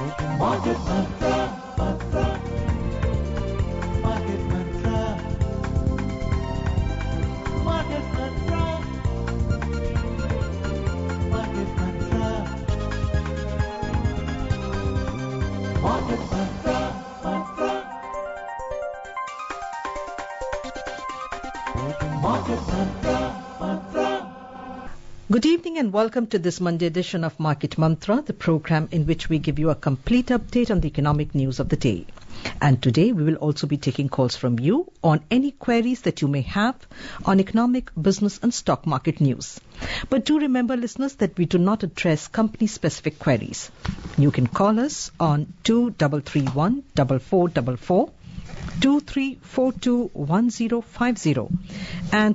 Market Mantra, Mantra, Market Mantra, Market Mantra, Market Mantra, Market Mantra, Mantra, Market Mantra, Mantra. Good evening and welcome to this Monday edition of Market Mantra, the program in which we give you a complete update on the economic news of the day. And today we will also be taking calls from you on any queries that you may have on economic, business and stock market news. But do remember, listeners, that we do not address company-specific queries. You can call us on 2331-4444, 2342-1050 and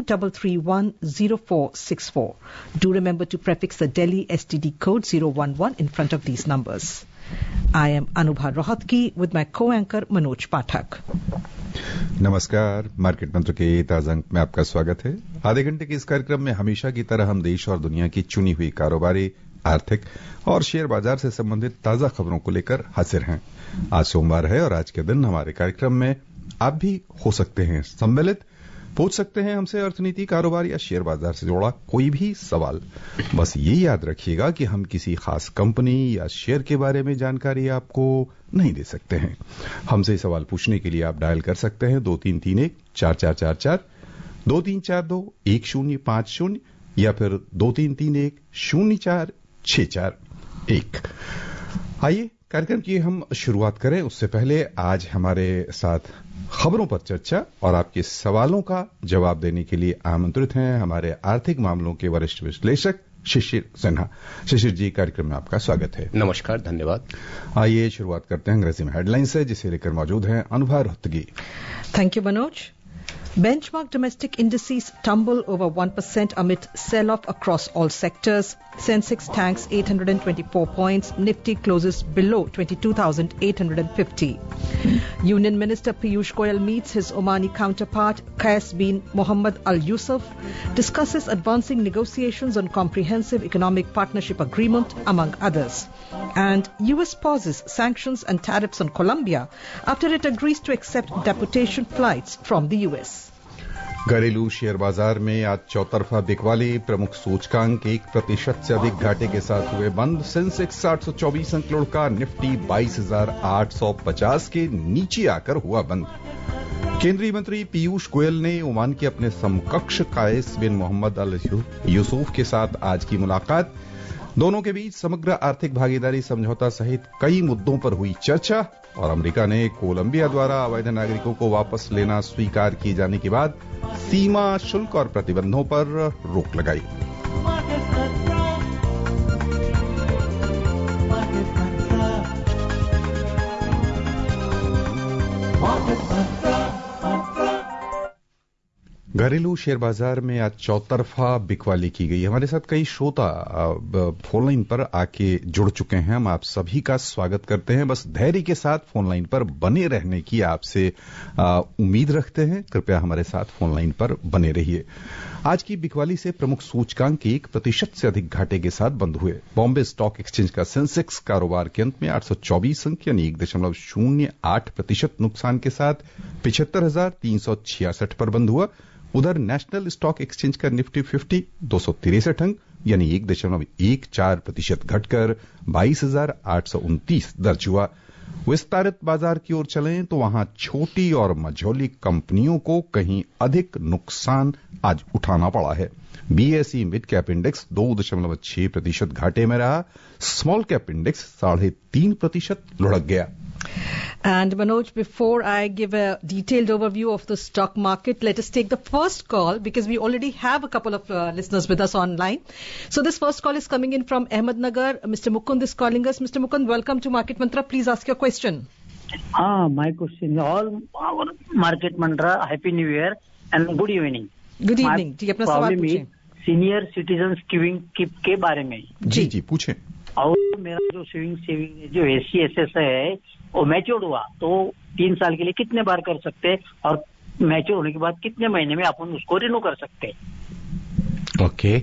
2331-0464. Do remember to prefix the Delhi STD code 011 in front of these numbers. I am Anubha Rohatgi with my co-anchor Manoj Pathak. नमस्कार। Market Mantra के ताजा अंक में आपका स्वागत है। आधे घंटे के इस कार्यक्रम में हमेशा की तरह हम देश और दुनिया की चुनी हुई कारोबारी, आर्थिक और शेयर बाजार से संबंधित ताजा खबरों को लेकर हाजिर हैं। आज सोमवार है और आज के दिन हमारे कार्यक्रम में आप भी हो सकते हैं सम्मिलित, पूछ सकते हैं हमसे अर्थनीति, कारोबार या शेयर बाजार से जुड़ा कोई भी सवाल। बस ये याद रखिएगा कि हम किसी खास कंपनी या शेयर के बारे में जानकारी आपको नहीं दे सकते हैं। हमसे सवाल पूछने के लिए आप डायल कर सकते हैं 2331-4444, 2342-1050 या फिर 2331-04-641। आइए कार्यक्रम की हम शुरुआत करें। उससे पहले आज हमारे साथ खबरों पर चर्चा और आपके सवालों का जवाब देने के लिए आमंत्रित हैं हमारे आर्थिक मामलों के वरिष्ठ विश्लेषक शिशिर सिन्हा। शिशिर जी, कार्यक्रम में आपका स्वागत है। नमस्कार, धन्यवाद। आइए शुरुआत करते हैं अंग्रेजी में हेडलाइंस से, जिसे लेकर मौजूद हैं Anubha Rohatgi. Thank you, Manoj. Benchmark domestic indices tumble over 1% amid sell-off across all sectors. Sensex tanks 824 points. Nifty closes below 22,850. Union Minister Piyush Goyal meets his Omani counterpart Qais bin Mohammed Al Yusuf, discusses advancing negotiations on comprehensive economic partnership agreement, among others. And US pauses sanctions and tariffs on Colombia after it agrees to accept deputation flights from the US. घरेलू share बाजार में आज चौतरफा बिकवाली, प्रमुख सूचकांक 1% से अधिक घाटे के साथ हुए बंद। सेंसेक्स 824 अंक लुढ़का, निफ्टी 22,850 के नीचे आकर हुआ बंद। केंद्रीय मंत्री पीयूष गोयल ने ओमान के अपने समकक्ष कायस बिन मोहम्मद अल यूसुफ के साथ आज की मुलाकात। दोनों के बीच समग्र आर्थिक भागीदारी समझौता सहित कई मुद्दों पर हुई चर्चा और अमेरिका ने कोलंबिया द्वारा अवैध नागरिकों को वापस लेना स्वीकार किए जाने के बाद सीमा शुल्क और प्रतिबंधों पर रोक लगाई। घरेलू शेयर बाजार में आज चौतरफा बिकवाली की गई। हमारे साथ कई श्रोता फोन लाइन पर आके जुड़ चुके हैं। हम आप सभी का स्वागत करते हैं। बस धैर्य के साथ फोन लाइन पर बने रहने की आपसे उम्मीद रखते हैं। कृपया हमारे साथ फोन लाइन पर बने रहिए। आज की बिकवाली से प्रमुख सूचकांक 1% से अधिक घाटे के साथ बंद हुए। बॉम्बे स्टॉक एक्सचेंज का सेंसेक्स कारोबार के अंत में 824 अंक यानी 1.08% नुकसान के साथ 75,366 पर बंद हुआ। उधर नेशनल स्टॉक एक्सचेंज का निफ्टी 50 263 अंक यानी 1.14% घटकर 22,829 दर्ज हुआ। विस्तारित बाजार की ओर चलें तो वहां छोटी और मझोली कंपनियों को कहीं अधिक नुकसान आज उठाना पड़ा है। बीएसई मिड कैप इंडेक्स 2.6% घाटे में रहा। स्मॉल कैप इंडेक्स 3.5% लुढ़क गया। And Manoj, before I give a detailed overview of the stock market, let us take the first call because we already have a couple of listeners with us online. So this first call is coming in from Ahmednagar. Mr. Mukund is calling us. Mr. Mukund, welcome to Market Mantra. Please ask your question. My question is all our Market Mantra, Happy New Year and good evening. Good evening. जी अपना सवाल पूछें। Senior citizen skimming के बारे में। जी पूछें। और मेरा जो सेविंग जो SCSS है वो मैच्योर हुआ तो 3 साल के लिए कितने बार कर सकते हैं और मैच्योर होने के बाद कितने महीने में अपन उसको रिन्यू कर सकते हैं? ओके।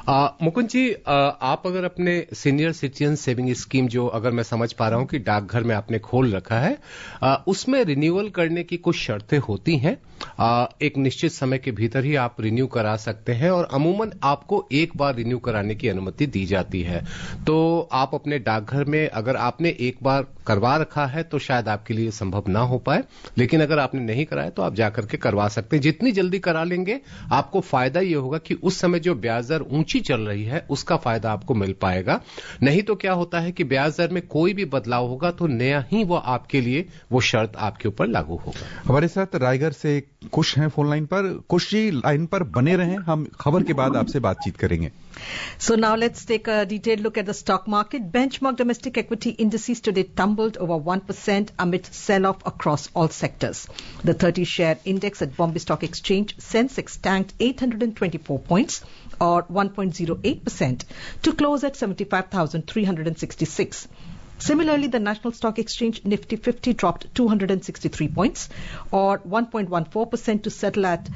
मुकुंद जी, आप अगर अपने सीनियर सिटीजन सेविंग स्कीम, जो अगर मैं समझ पा रहा हूं कि डाकघर में आपने खोल रखा है, उसमें रिन्यूअल करने की कुछ शर्तें होती हैं। एक निश्चित समय के भीतर ही आप रिन्यू करा सकते हैं और अमूमन आपको एक बार रिन्यू कराने की अनुमति दी जाती है। तो आप अपने डाकघर में अगर आपने एक बार करवा रखा है तो शायद आपके लिए संभव ना हो पाए, लेकिन अगर आपने नहीं कराया तो आप जाकर के करवा सकते हैं। जितनी जल्दी करा लेंगे आपको फायदा ये होगा कि उस समय जो ब्याज दर ऊंची चल रही है उसका फायदा आपको मिल पाएगा। नहीं तो क्या होता है कि ब्याज दर में कोई भी बदलाव होगा तो नया ही वो आपके लिए वो शर्त आपके ऊपर लागू होगा। हमारे साथ रायगढ़ से कुश हैं फोन लाइन पर। कुश जी, लाइन पर बने रहें, हम खबर के बाद आपसे बातचीत करेंगे। So now let's take a detailed look at the stock market. Benchmark domestic equity indices today tumbled over 1% amid sell-off across all sectors. The 30-share index at Bombay Stock Exchange, Sensex, tanked 824 points or 1.08% to close at 75,366. Similarly, the National Stock Exchange Nifty 50 dropped 263 points or 1.14% to settle at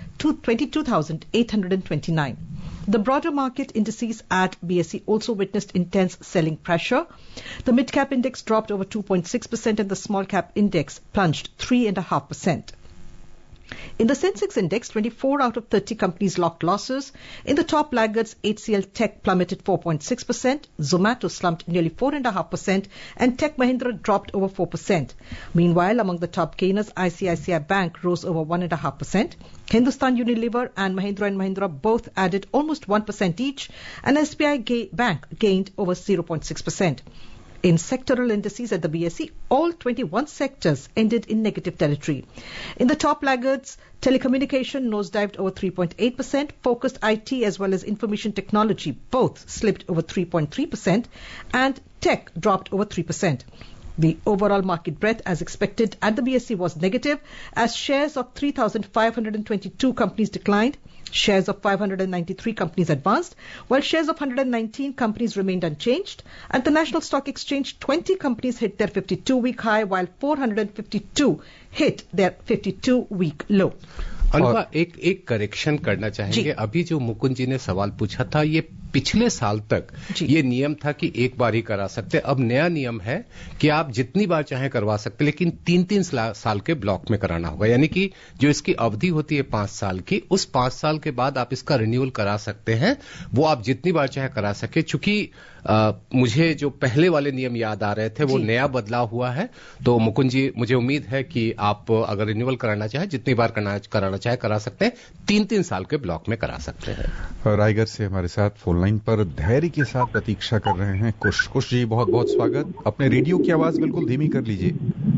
22,829. The broader market indices at BSE also witnessed intense selling pressure. The mid-cap index dropped over 2.6% and the small-cap index plunged 3.5%. In the Sensex index, 24 out of 30 companies locked losses. In the top laggards, HCL Tech plummeted 4.6%, Zomato slumped nearly 4.5%, and Tech Mahindra dropped over 4%. Meanwhile, among the top gainers, ICICI Bank rose over 1.5%. Hindustan Unilever and Mahindra both added almost 1% each, and SBI Bank gained over 0.6%. In sectoral indices at the BSE, all 21 sectors ended in negative territory. In the top laggards, telecommunication nosedived over 3.8%, focused IT as well as information technology both slipped over 3.3%, and tech dropped over 3%. The overall market breadth, as expected at the BSE, was negative as shares of 3,522 companies declined. Shares of 593 companies advanced, while shares of 119 companies remained unchanged. At the National Stock Exchange, 20 companies hit their 52-week high, while 452 hit their 52-week low. Anubha, एक correction करना चाहेंगे। अभी जो मुकुंद जी ने सवाल पूछा था, ये पिछले साल तक ये नियम था कि एक बार ही करा सकते। अब नया नियम है कि आप जितनी बार चाहे करवा सकते, लेकिन 3-3 साल के ब्लॉक में कराना होगा। यानी कि जो इसकी अवधि होती है 5 साल की, उस 5 साल के बाद आप इसका रिन्यूअल करा सकते हैं। वो आप जितनी बार चाहे करा सके। चूंकि मुझे जो पहले वाले नियम याद आ रहे थे वो नया बदलाव हुआ है, तो मुकुंद जी, मुझे उम्मीद है कि आप अगर रिन्यूअल कराना चाहे, जितनी बार कराना चाहे करा सकते हैं। 3-3 साल के ब्लॉक में करा सकते हैं। रायगढ़ से हमारे साथ फोन लाइन पर धैर्य के साथ प्रतीक्षा कर रहे हैं कुश जी, बहुत बहुत स्वागत। अपने रेडियो की आवाज बिल्कुल धीमी कर लीजिए।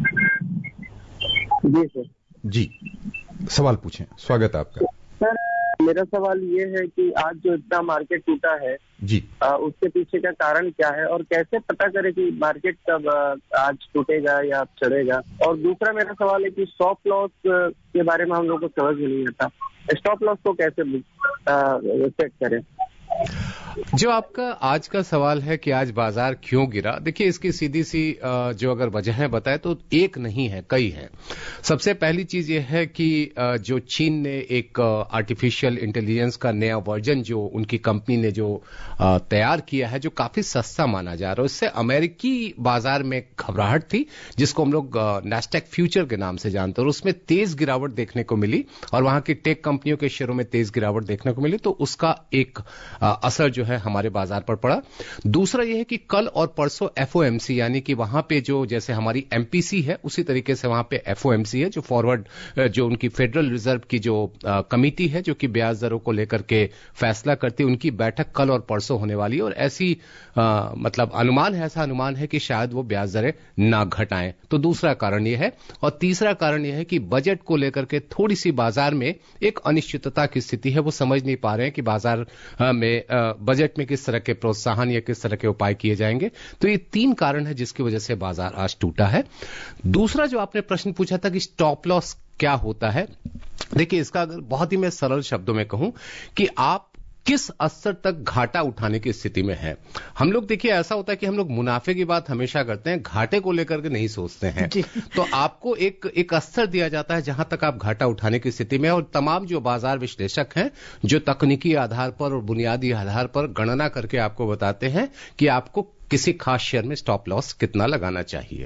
जी सर। जी, सवाल पूछें, स्वागत आपका। सर, मेरा सवाल ये है कि आज जो इतना मार्केट टूटा है जी, उसके पीछे का कारण क्या है और कैसे पता करें कि मार्केट कब आज टूटेगा या चढ़ेगा। और दूसरा मेरा सवाल है कि स्टॉप लॉस के बारे में हम लोग को समझ में नहीं आता, स्टॉप लॉस को कैसे सेट करें। जो आपका आज का सवाल है कि आज बाजार क्यों गिरा, देखिए इसकी सीधी सी जो अगर वजहें बताए तो एक नहीं है, कई हैं। सबसे पहली चीज ये है कि जो चीन ने एक आर्टिफिशियल इंटेलिजेंस का नया वर्जन जो उनकी कंपनी ने जो तैयार किया है, जो काफी सस्ता माना जा रहा है, उससे अमेरिकी बाजार में घबराहट थी, जिसको हम लोग नैस्डैक फ्यूचर के नाम से जानते हैं, और उसमें तेज गिरावट देखने को मिली और वहां की टेक कंपनियों के शेयरों में तेज गिरावट देखने को मिली। तो उसका एक असर जो है हमारे बाजार पर पड़ा। दूसरा यह है कि कल और परसों एफओएमसी, यानी कि वहां पे जो जैसे हमारी एमपीसी है उसी तरीके से वहां पे एफओएमसी है, जो फॉरवर्ड जो उनकी फेडरल रिजर्व की जो कमिटी है जो कि ब्याज दरों को लेकर के फैसला करती है, उनकी बैठक कल और परसों होने वाली है। और ऐसी मतलब ऐसा अनुमान है कि शायद वो ब्याज दरें ना घटाएं। तो दूसरा कारण यह है। और तीसरा कारण यह है कि बजट को लेकर के थोड़ी सी बाजार में एक अनिश्चितता की स्थिति है। वो समझ नहीं पा रहे हैं कि बाजार में बजट में किस तरह के प्रोत्साहन या किस तरह के उपाय किए जाएंगे। तो ये 3 कारण है जिसकी वजह से बाजार आज टूटा है। दूसरा जो आपने प्रश्न पूछा था कि स्टॉप लॉस क्या होता है, देखिए इसका अगर बहुत ही मैं सरल शब्दों में कहूं कि आप किस स्तर तक घाटा उठाने की स्थिति में है। हम लोग देखिए ऐसा होता है कि हम लोग मुनाफे की बात हमेशा करते हैं, घाटे को लेकर के नहीं सोचते हैं। तो आपको एक स्तर दिया जाता है जहां तक आप घाटा उठाने की स्थिति में, और तमाम जो बाजार विश्लेषक हैं जो तकनीकी आधार पर और बुनियादी आधार पर गणना करके आपको बताते हैं कि आपको किसी खास शेयर में स्टॉप लॉस कितना लगाना चाहिए।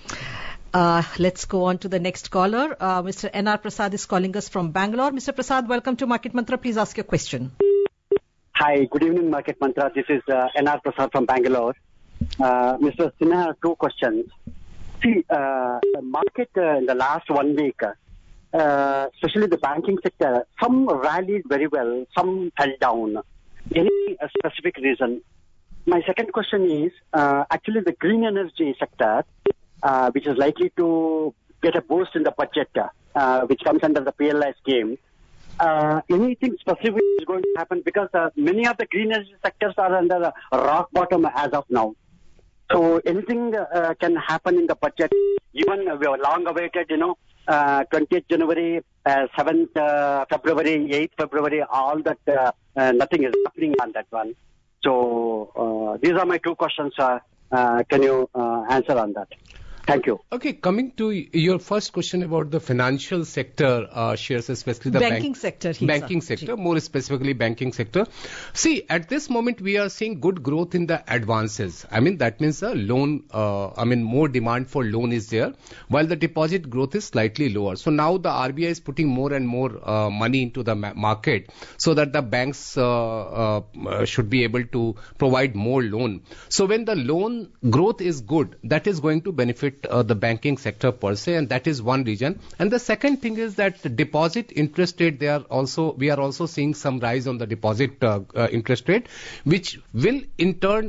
Let's go on to the next caller. Mr. N.R. Prasad is calling us from Bangalore. Mr. Prasad, welcome to Market Mantra. Please ask your question. Hi, good evening, Market Mantra. This is N.R. Prasad from Bangalore. Mr. Sinha, 2 questions. See, the market in the last 1 week, especially the banking sector, some rallied very well, some fell down. Any specific reason? My second question is, actually the green energy sector, which is likely to get a boost in the budget, which comes under the PLI scheme. Anything specific is going to happen? Because many of the green energy sectors are under a rock bottom as of now. So anything can happen in the budget. Even we are long awaited, 20th January, 7th February, 8th February, all that, nothing is happening on that one. So these are my 2 questions. Can you answer on that? Thank you. Okay, coming to your first question about the financial sector shares, especially the banking sector. Banking sector, more specifically banking sector. See, at this moment we are seeing good growth in the advances. I mean, that means the loan, more demand for loan is there, while the deposit growth is slightly lower. So now the RBI is putting more and more money into the market so that the banks should be able to provide more loan. So when the loan growth is good, that is going to benefit the banking sector per se, and that is one reason. And the second thing is that the deposit interest rate, we are also seeing some rise on the deposit interest rate, which will in turn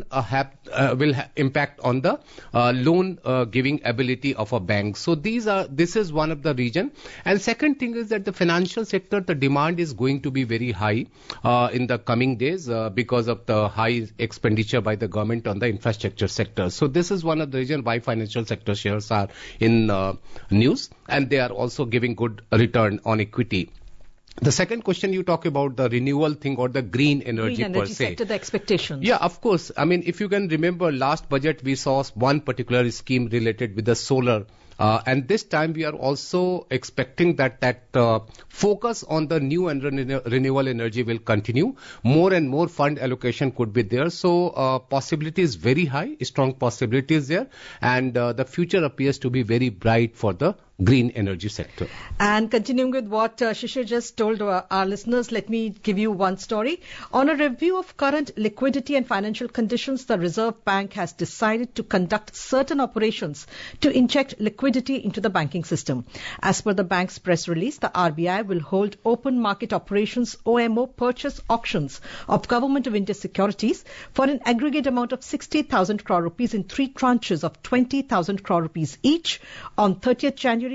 impact on the loan giving ability of a bank. So this is one of the reason. And second thing is that the financial sector, the demand is going to be very high in the coming days because of the high expenditure by the government on the infrastructure sector. So this is one of the reason why financial sector shares are in news, and they are also giving good return on equity. The second question you talk about the renewal thing or the green energy per se. Sector, the expectations. Yeah, of course. I mean, if you can remember last budget, we saw one particular scheme related with the solar. And this time we are also expecting that focus on the new and renewable energy will continue. More and more fund allocation could be there. So possibility is very high, strong possibility is there. And the future appears to be very bright for the green energy sector. And continuing with what Shishir just told our listeners, let me give you one story. On a review of current liquidity and financial conditions, the Reserve Bank has decided to conduct certain operations to inject liquidity into the banking system. As per the bank's press release, the RBI will hold open market operations OMO purchase auctions of Government of India securities for an aggregate amount of 60,000 crore rupees in 3 tranches of 20,000 crore rupees each on 30th January,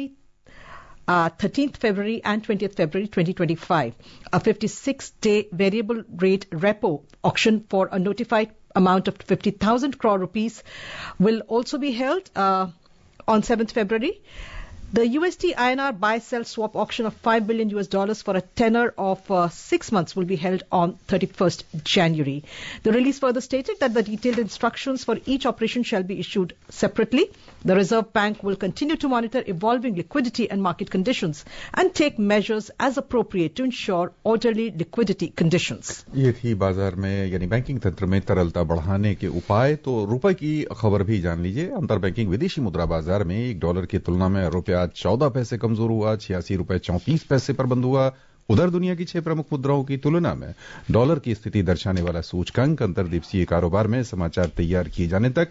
13th February and 20th February 2025. A 56-day variable rate repo auction for a notified amount of 50,000 crore rupees will also be held on 7th February. The USD INR buy-sell swap auction of $5 billion for a tenor of 6 months will be held on 31st January. The release further stated that the detailed instructions for each operation shall be issued separately. The Reserve Bank will continue to monitor evolving liquidity and market conditions and take measures as appropriate to ensure orderly liquidity conditions. ये थी बाजार में यानी banking तंत्र में तरलता बढ़ाने के उपाय। तो रुपए की खबर भी जान लीजिए। अंतर बैंकिंग विदेशी मुद्रा बाजार में $1 की तुलना में रुपया 14 पैसे कमजोर हुआ, 86 रुपए 34 पैसे पर बंद हुआ। उधर दुनिया की 6 प्रमुख मुद्राओं की तुलना में डॉलर की स्थिति दर्शाने वाला सूचकांक अंतर्दिवसीय कारोबार में समाचार तैयार किए जाने तक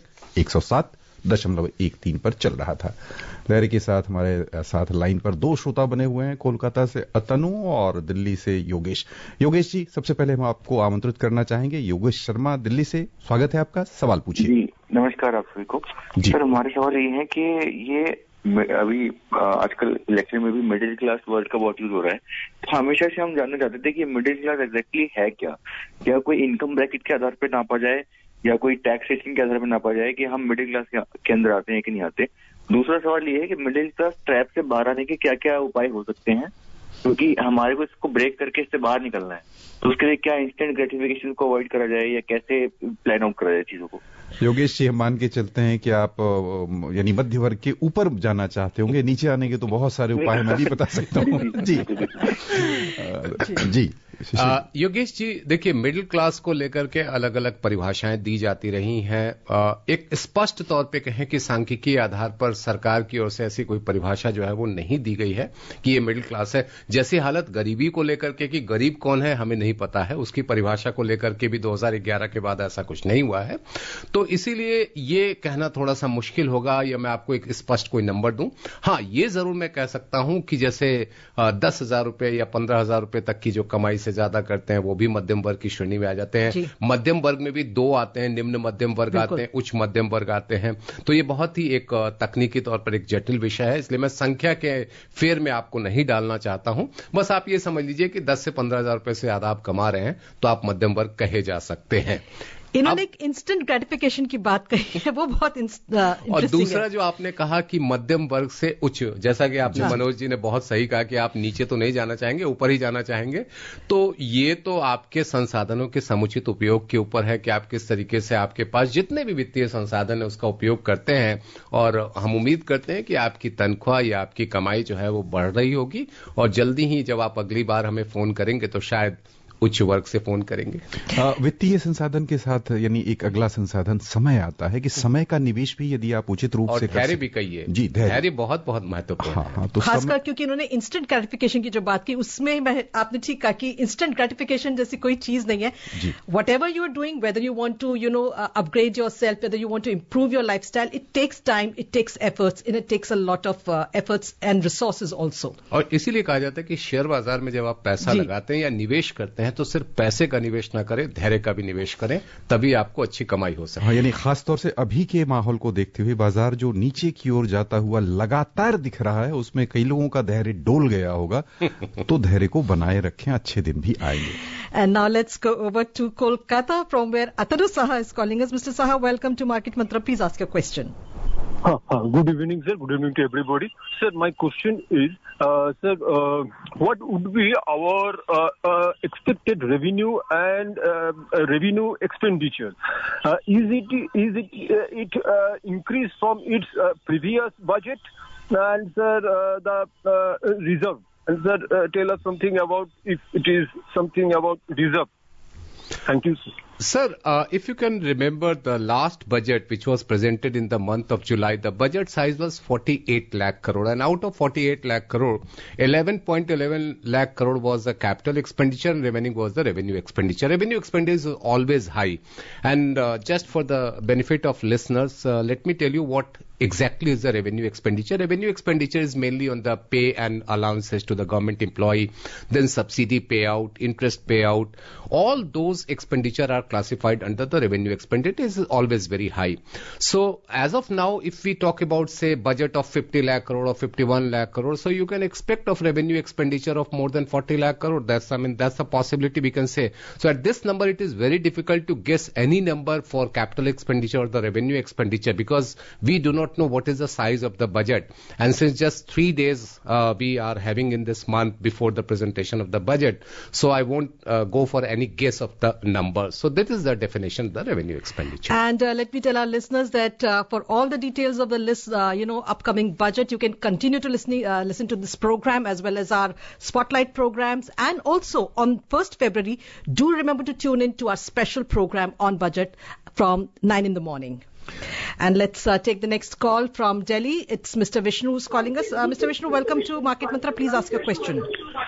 107.13 पर चल रहा था। लहरी के साथ हमारे साथ लाइन पर 2 श्रोता बने हुए हैं, कोलकाता से अतनु और दिल्ली से योगेश। योगेश जी, सबसे पहले हम आपको आमंत्रित करना चाहेंगे। योगेश शर्मा दिल्ली से, स्वागत है आपका, सवाल पूछिए। जी नमस्कार आप सभी को। सर हमारे सवाल ये है कि ये अभी आजकल इलेक्शन में भी मिडिल क्लास वर्ड का बहुत यूज हो रहा है, तो हमेशा से हम जानना चाहते थे कि मिडिल क्लास एग्जैक्टली है क्या कोई इनकम ब्रैकेट के आधार पर नापा जाए या कोई टैक्सेशन के आधार पर नापा जाए कि हम मिडिल क्लास के अंदर आते हैं कि नहीं आते। दूसरा सवाल ये है कि मिडिल क्लास ट्रैप से बाहर आने के क्या क्या उपाय हो सकते हैं। क्योंकि हमारे को इसको ब्रेक करके इससे बाहर निकलना है। तो उसके लिए क्या इंस्टेंट ग्रेटिफिकेशन को अवॉइड करा जाए या कैसे प्लान आउट करा जाए चीजों को? योगेश जी, हम मान के चलते हैं कि आप यानी मध्य वर्ग के ऊपर जाना चाहते होंगे, नीचे आने के तो बहुत सारे उपाय मैं भी बता सकता हूँ। जी जी योगेश जी, देखिए मिडिल क्लास को लेकर के अलग अलग परिभाषाएं दी जाती रही हैं। एक स्पष्ट तौर पे कहें कि सांख्यिकीय आधार पर सरकार की ओर से ऐसी कोई परिभाषा जो है वो नहीं दी गई है कि ये मिडिल क्लास है। जैसी हालत गरीबी को लेकर के कि गरीब कौन है हमें नहीं पता है, उसकी परिभाषा को लेकर के भी 2011 के बाद ऐसा कुछ नहीं हुआ है। तो इसीलिए ये कहना थोड़ा सा मुश्किल होगा या मैं आपको एक स्पष्ट कोई नंबर दूं। हाँ, ये जरूर मैं कह सकता हूं कि जैसे 10,000 रुपए या 15,000 रुपए तक की जो कमाई से ज्यादा करते हैं वो भी मध्यम वर्ग की श्रेणी में आ जाते हैं। मध्यम वर्ग में भी 2 आते हैं, निम्न मध्यम वर्ग आते हैं, उच्च मध्यम वर्ग आते हैं। तो ये बहुत ही एक तकनीकी तौर पर एक जटिल विषय है, इसलिए मैं संख्या के फेर में आपको नहीं डालना चाहता हूं। बस आप ये समझ लीजिए कि 10 से 15,000 रुपए से ज्यादा आप कमा रहे हैं तो आप मध्यम वर्ग कहे जा सकते हैं। इन्होंने एक इंस्टेंट ग्रेटिफिकेशन की बात कही है, वो बहुत इंटरेस्टिंग और दूसरा जो आपने कहा कि मध्यम वर्ग से उच्च, जैसा कि आपने मनोज जी ने बहुत सही कहा कि आप नीचे तो नहीं जाना चाहेंगे, ऊपर ही जाना चाहेंगे। तो ये तो आपके संसाधनों के समुचित उपयोग के ऊपर है कि आप किस तरीके से आपके पास जितने भी वित्तीय संसाधन है उसका उपयोग करते हैं। और हम उम्मीद करते हैं कि आपकी तनख्वाह या आपकी कमाई जो है वो बढ़ रही होगी और जल्दी ही जब आप अगली बार हमें फोन करेंगे तो शायद उच्च वर्ग से फोन करेंगे। वित्तीय संसाधन के साथ यानी एक अगला संसाधन समय आता है कि समय का निवेश भी यदि आप उचित रूप से धैर्य भी कहिए। जी, धैर्य बहुत बहुत महत्वपूर्ण है। हाँ, तो खासकर क्योंकि उन्होंने इंस्टेंट ग्रेटिफिकेशन की जो बात की उसमें आपने ठीक कहा कि इंस्टेंट ग्रेटिफिकेशन जैसी कोई चीज नहीं है। Whatever you are doing, whether you want to upgrade yourself, whether you want to improve your lifestyle, it takes time, it takes efforts, it takes a lot of efforts and resources also. और इसीलिए कहा जाता है कि share बाजार में जब आप पैसा लगाते हैं या निवेश करते हैं तो सिर्फ पैसे का निवेश ना करें, धैर्य का भी निवेश करें, तभी आपको अच्छी कमाई हो सकती है। यानी खासतौर से अभी के माहौल को देखते हुए बाजार जो नीचे की ओर जाता हुआ लगातार दिख रहा है उसमें कई लोगों का धैर्य डोल गया होगा। तो धैर्य को बनाए रखें, अच्छे दिन भी आएंगे। And now let's go over to Kolkata from where Ataru Saha is calling us. Mr. Saha, welcome to Market Mantra. Please ask your question. Good evening, sir. Good evening to everybody. Sir, my question is, sir, what would be our expected revenue and revenue expenditure? Is it increased from its previous budget? And sir, the reserve. And sir, tell us something about if it is something about reserve. Thank you, sir. Sir, if you can remember the last budget which was presented in the month of July, the budget size was 48 lakh crore, and out of 48 lakh crore, 11.11 lakh crore was the capital expenditure and remaining was the revenue expenditure. Revenue expenditure is always high. And just for the benefit of listeners, let me tell you what exactly is the revenue expenditure. Revenue expenditure is mainly on the pay and allowances to the government employee, then subsidy payout, interest payout. All those expenditure are classified under the revenue expenditure. Is always very high. So as of now, if we talk about say budget of 50 lakh crore or 51 lakh crore, so you can expect of revenue expenditure of more than 40 lakh crore. That's a possibility we can say. So at this number, it is very difficult to guess any number for capital expenditure or the revenue expenditure because we do not know what is the size of the budget. And since just 3 days we are having in this month before the presentation of the budget, so I won't go for any guess of the number. So that is the definition of the revenue expenditure. And let me tell our listeners that for all the details of the list, upcoming budget, you can continue to listen to this program as well as our spotlight programs. And also on 1st February, do remember to tune in to our special program on budget from 9 in the morning. And let's take the next call from Delhi. It's Mr. Vishnu who's calling us. Mr. Vishnu, welcome to Market Mantra. Please ask your question.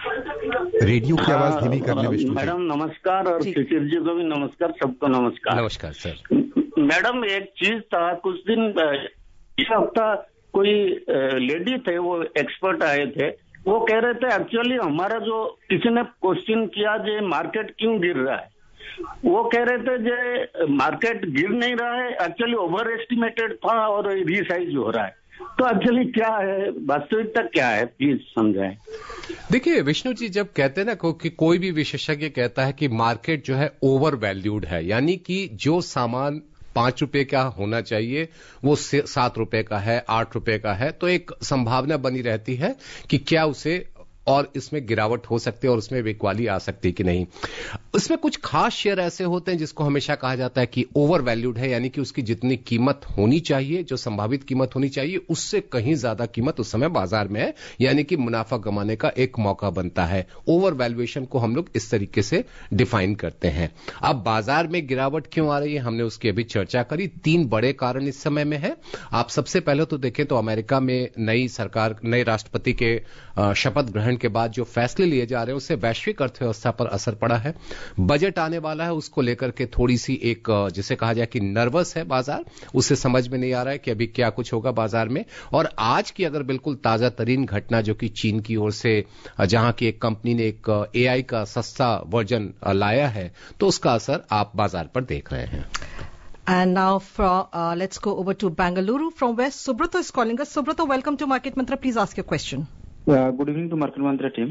Radio की आवाज धीमी करने Vishnu ji. Madam नमस्कार और शिशिर जी को भी नमस्कार, सबको नमस्कार। नमस्कार सर। मैडम एक चीज था, कुछ दिन इस हफ्ता कोई लेडी थे, वो एक्सपर्ट आए थे, वो कह रहे थे एक्चुअली हमारा जो किसी ने क्वेश्चन किया जे मार्केट क्यों गिर रहा है, वो कह रहे थे जे मार्केट गिर नहीं रहा है, एक्चुअली ओवर एस्टिमेटेड था और रीसाइज हो रहा है। तो एक्चुअली क्या है, वास्तविकता क्या है, प्लीज समझाएं। देखिए विष्णु जी, जब कहते हैं ना कि कोई भी विशेषज्ञ कहता है कि मार्केट जो है ओवर वैल्यूड है, यानी कि जो सामान 5 रुपए का होना चाहिए वो 7 रुपए का है, 8 रुपए का है, तो एक संभावना बनी रहती है कि क्या उसे और इसमें गिरावट हो सकती है और उसमें बिकवाली आ सकती है कि नहीं। इसमें कुछ खास शेयर ऐसे होते हैं जिसको हमेशा कहा जाता है कि ओवर वैल्यूड है, यानी कि उसकी जितनी कीमत होनी चाहिए, जो संभावित कीमत होनी चाहिए, उससे कहीं ज्यादा कीमत उस समय बाजार में है, यानी कि मुनाफा कमाने का एक मौका बनता है। ओवर वैल्यूएशन को हम लोग इस तरीके से डिफाइन करते हैं। अब बाजार में गिरावट क्यों आ रही है, हमने उसकी अभी चर्चा करी। 3 बड़े कारण इस समय में है। आप सबसे पहले तो देखें तो अमेरिका में नई सरकार, नए राष्ट्रपति के शपथ ग्रहण के बाद जो फैसले लिए जा रहे हैं उससे वैश्विक अर्थव्यवस्था पर असर पड़ा है। बजट आने वाला है, उसको लेकर के थोड़ी सी एक जिसे कहा जाए कि नर्वस है बाजार, उससे समझ में नहीं आ रहा है कि अभी क्या कुछ होगा बाजार में। और आज की अगर बिल्कुल ताजा तरीन घटना जो कि चीन की ओर से, जहां की एक कंपनी ने एक एआई का सस्ता वर्जन लाया है, तो उसका असर आप बाजार पर देख रहे हैं। And now let's go over to Bangalore. From West, Subrata is calling us. Subrata, welcome to Market Mantra. Please ask your question. Good evening to Market Mantra team.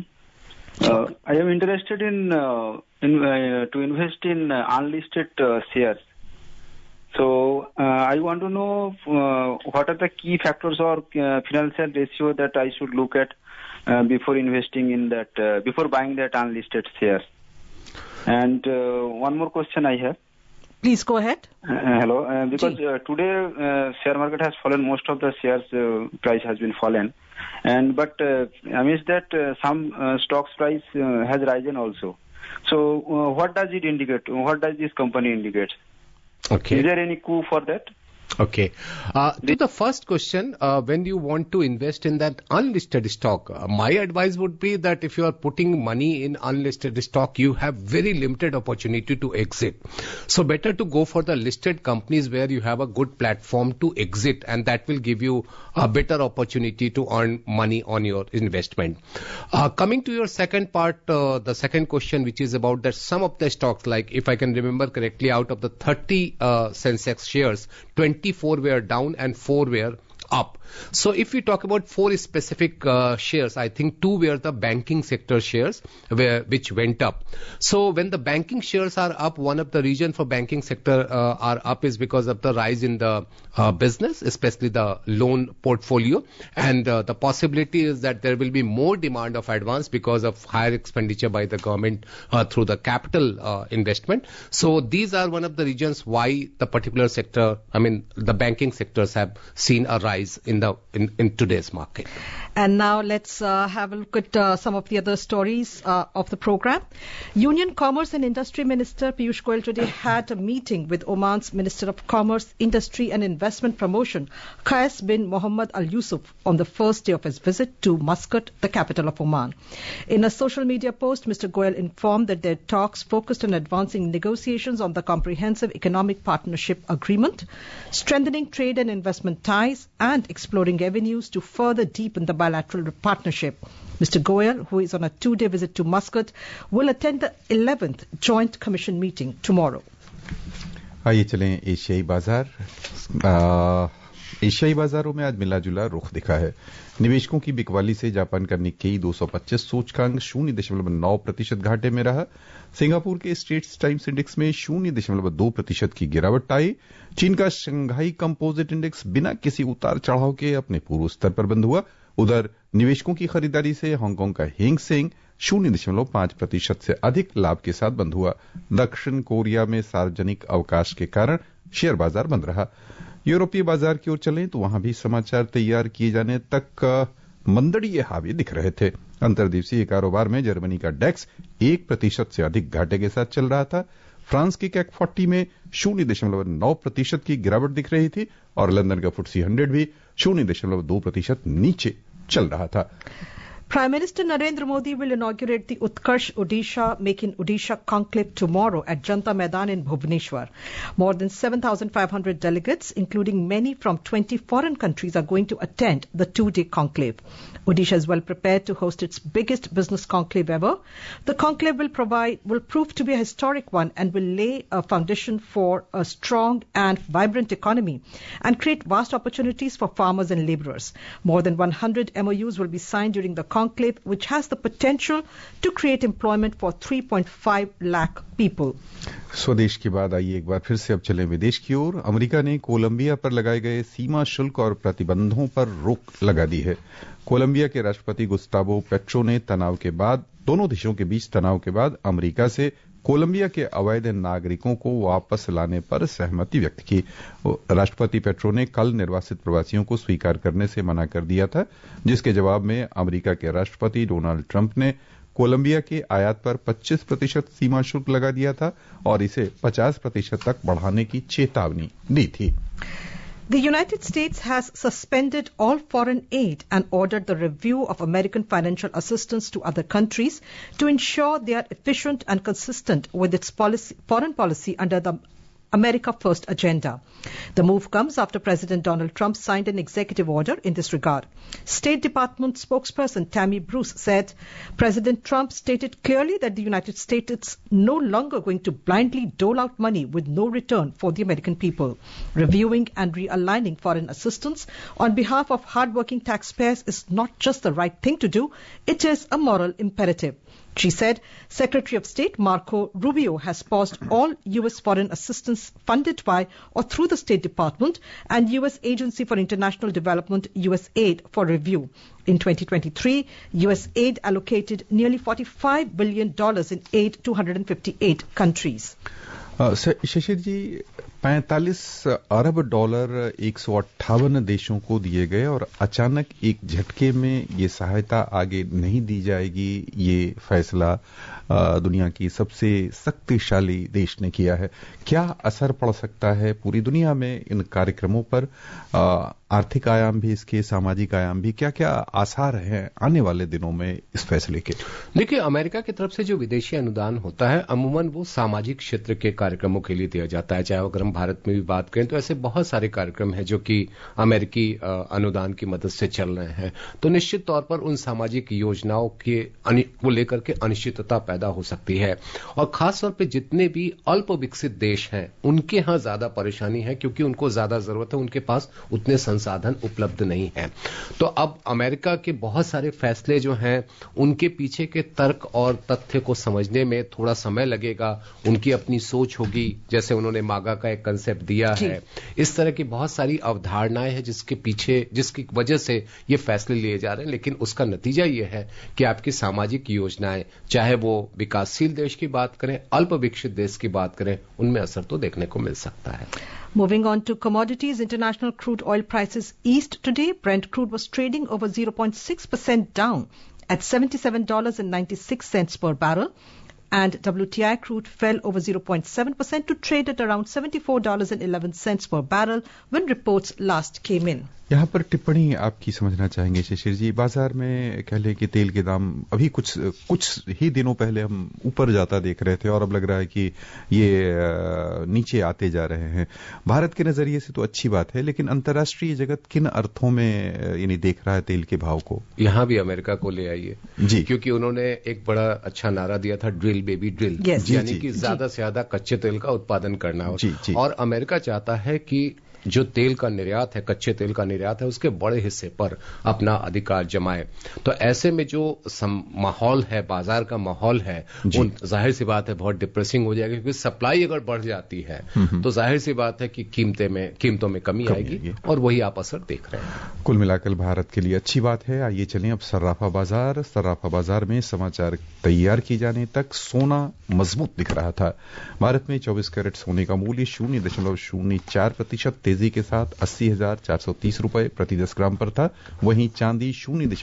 I am interested in to invest in unlisted shares. So I want to know what are the key factors or financial ratio that I should look at before investing in that, before buying that unlisted shares. And one more question I have. Please go ahead. Hello. Because today share market has fallen, most of the shares price has been fallen, and but amidst that some stocks price has risen also. So what does it indicate? What does this company indicate? Okay. Is there any clue for that? Okay. To the first question, when you want to invest in that unlisted stock, my advice would be that if you are putting money in unlisted stock, you have very limited opportunity to exit. So better to go for the listed companies where you have a good platform to exit, and that will give you a better opportunity to earn money on your investment. Coming to your second part, the second question, which is about that some of the stocks, like if I can remember correctly, out of the 30 Sensex shares, 24 were down and 4 were up. So if we talk about 4 specific shares, I think 2 were the banking sector shares which went up. So when the banking shares are up, one of the reason for banking sector are up is because of the rise in the business, especially the loan portfolio, and the possibility is that there will be more demand of advance because of higher expenditure by the government through the capital investment. So these are one of the reasons why the particular sector, I mean the banking sectors, have seen a rise in today's market. And now let's have a look at some of the other stories of the program. Union Commerce and Industry Minister Piyush Goyal today had a meeting with Oman's Minister of Commerce, Industry and Investment Promotion, Qais bin Mohammed Al Yusuf, on the first day of his visit to Muscat, the capital of Oman. In a social media post, Mr. Goyal informed that their talks focused on advancing negotiations on the Comprehensive Economic Partnership Agreement, strengthening trade and investment ties, and exploring avenues to further deepen the bilateral partnership. Mr. Goyal, who is on a 2-day visit to Muscat, will attend the 11th Joint Commission meeting tomorrow. आइए चलें एशियाई बाजार। एशियाई बाजारों में आज मिला जुला रुख दिखा है। निवेशकों की बिकवाली से जापान का निक्केई 225 सूचकांक 0.9% घाटे में रहा। सिंगापुर के स्ट्रेट्स टाइम्स इंडेक्स में 0.2% की गिरावट आई। चीन का शंघाई कंपोजिट इंडेक्स बिना किसी उतार चढ़ाव के अपने पूर्व स्तर पर बंद हुआ। उधर निवेशकों की खरीदारी से हांगकांग का हेंग सेंग 0.5% से अधिक लाभ के साथ बंद हुआ। दक्षिण कोरिया में सार्वजनिक अवकाश के कारण शेयर बाजार बंद रहा। यूरोपीय बाजार की ओर चलें तो वहां भी समाचार तैयार किए जाने तक मंदड़ीय हावी दिख रहे थे। अंतर्देशीय कारोबार में जर्मनी का डेक्स 1% से अधिक घाटे के साथ चल रहा था। फ्रांस की कैक 40 में 0.9% की गिरावट दिख रही थी और लंदन का FTSE 100 भी 0.2% नीचे चल रहा था। Prime Minister Narendra Modi will inaugurate the Utkarsh Odisha Make in Odisha conclave tomorrow at Janta Maidan in Bhubaneswar. More than 7,500 delegates, including many from 20 foreign countries, are going to attend the 2-day conclave. Odisha is well prepared to host its biggest business conclave ever. The conclave will prove to be a historic one and will lay a foundation for a strong and vibrant economy and create vast opportunities for farmers and laborers. More than 100 MOUs will be signed during the conclave, conclave which has the potential to create employment for 3.5 lakh people. स्वदेश के बाद आइए एक बार फिर से अब चलें विदेश की ओर। अमेरिका ने कोलंबिया पर लगाए गए सीमा शुल्क और प्रतिबंधों पर रोक लगा दी है। कोलंबिया के राष्ट्रपति गुस्तावो पेट्रो ने दोनों देशों के बीच तनाव के बाद अमेरिका से कोलंबिया के अवैध नागरिकों को वापस लाने पर सहमति व्यक्त की। राष्ट्रपति पेट्रो ने कल निर्वासित प्रवासियों को स्वीकार करने से मना कर दिया था, जिसके जवाब में अमेरिका के राष्ट्रपति डोनाल्ड ट्रंप ने कोलंबिया के आयात पर 25% सीमा शुल्क लगा दिया था और इसे 50% तक बढ़ाने की चेतावनी दी थी। The United States has suspended all foreign aid and ordered the review of American financial assistance to other countries to ensure they are efficient and consistent with its foreign policy under the America First agenda. The move comes after President Donald Trump signed an executive order in this regard. State Department spokesperson Tammy Bruce said President Trump stated clearly that the United States is no longer going to blindly dole out money with no return for the American people. Reviewing and realigning foreign assistance on behalf of hardworking taxpayers is not just the right thing to do, it is a moral imperative. She said Secretary of State Marco Rubio has paused all U.S. foreign assistance funded by or through the State Department and U.S. Agency for International Development, USAID, for review. In 2023, USAID allocated nearly $45 billion in aid to 158 countries. शशिर जी, $45 अरब 158 देशों को दिए गए और अचानक एक झटके में ये सहायता आगे नहीं दी जाएगी, ये फैसला दुनिया की सबसे शक्तिशाली देश ने किया है। क्या असर पड़ सकता है पूरी दुनिया में इन कार्यक्रमों पर? आर्थिक आयाम भी इसके, सामाजिक आयाम भी, क्या क्या आसार हैं आने वाले दिनों में इस फैसले के? देखिए, अमेरिका की तरफ से जो विदेशी अनुदान होता है अमूमन वो सामाजिक क्षेत्र के कार्यक्रमों के लिए दिया जाता है। चाहे अगर हम भारत में भी बात करें तो ऐसे बहुत सारे कार्यक्रम हैं जो कि अमेरिकी अनुदान की मदद से चल रहे हैं। तो निश्चित तौर पर उन सामाजिक योजनाओं को लेकर के अनिश्चितता पैदा हो सकती है और खासतौर पर जितने भी अल्प विकसित देश हैं उनके यहां ज्यादा परेशानी है, क्योंकि उनको ज्यादा जरूरत है, उनके पास उतने संसाधन उपलब्ध नहीं है। तो अब अमेरिका के बहुत सारे फैसले जो हैं उनके पीछे के तर्क और तथ्य को समझने में थोड़ा समय लगेगा। उनकी अपनी सोच होगी, जैसे उन्होंने मागा का एक कंसेप्ट दिया है। इस तरह की बहुत सारी अवधारणाएं हैं जिसकी वजह से ये फैसले लिए जा रहे हैं। लेकिन उसका नतीजा ये है कि आपकी सामाजिक योजनाएं, चाहे वो विकासशील देश की बात करें, अल्प विकसित देश की बात करें, उनमें असर तो देखने को मिल सकता है। Moving on to commodities, international crude oil prices eased today. Brent crude was trading over 0.6% down at $77.96 per barrel. And WTI crude fell over 0.7% to trade at around $74.11 per barrel when reports last came in. यहाँ पर टिप्पणी आपकी समझना चाहेंगे शिशिर जी। बाजार में कह लें कि तेल के दाम अभी कुछ ही दिनों पहले हम ऊपर जाता देख रहे थे और अब लग रहा है कि ये नीचे आते जा रहे हैं। भारत के नजरिए से तो अच्छी बात है, लेकिन अंतर्राष्ट्रीय जगत किन अर्थों में यानी देख रहा है तेल के भाव को? यहाँ भी अमेरिका को ले आइए जी, क्योंकि उन्होंने एक बड़ा अच्छा नारा दिया था, ड्रिल बेबी ड्रिल, यानी कि ज्यादा से ज्यादा कच्चे तेल का उत्पादन करना हो। और अमेरिका चाहता है कि जो तेल का निर्यात है, कच्चे तेल का निर्यात है, उसके बड़े हिस्से पर अपना अधिकार जमाए। तो ऐसे में जो माहौल है, बाजार का माहौल है, वो जाहिर सी बात है बहुत डिप्रेसिंग हो जाएगा, क्योंकि सप्लाई अगर बढ़ जाती है तो जाहिर सी बात है कि कीमतों में कमी आएगी और वही आप असर देख रहे हैं। कुल मिलाकर भारत के लिए अच्छी बात है। आइए चलें अब सर्राफा बाजार में समाचार तैयार किए जाने तक सोना मजबूत दिख रहा था। भारत में 24 कैरेट सोने का मूल्य 0.04% तेजी के साथ 80,430 रुपए प्रति 10 ग्राम पर था। वहीं चांदी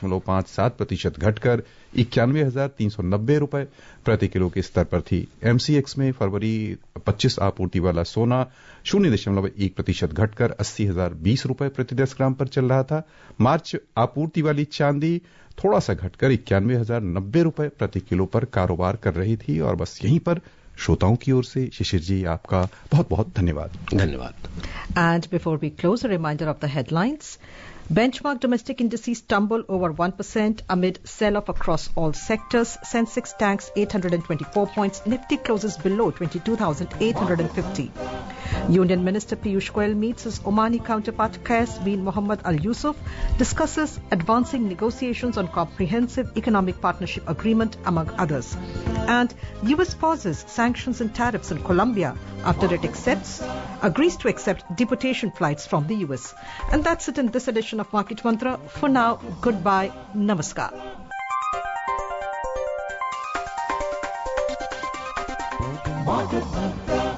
0.57% घटकर 91,390 रुपए प्रति किलो के स्तर पर थी। एमसीएक्स में फरवरी 25 आपूर्ति वाला सोना 0.1% घटकर 80,020 रुपए प्रति 10 ग्राम पर चल रहा था। मार्च आपूर्ति वाली चांदी थोड़ा सा घटकर 91,090 रुपए प्रति किलो पर कारोबार कर रही थी। और बस यहीं पर श्रोताओं की ओर से शिशिर जी आपका बहुत बहुत धन्यवाद। And before we close, a reminder of the headlines. Benchmark domestic indices tumble over 1% amid sell-off across all sectors. Sensex tanks 824 points. Nifty closes below 22,850. Union Minister Piyush Goyal meets his Omani counterpart Qais bin Mohammed Al Yusuf, discusses advancing negotiations on comprehensive economic partnership agreement, among others. And US pauses sanctions and tariffs on Colombia after it agrees to accept deportation flights from the US. And that's it in this edition of Market Mantra. For now, goodbye, namaskar. Market Mantra.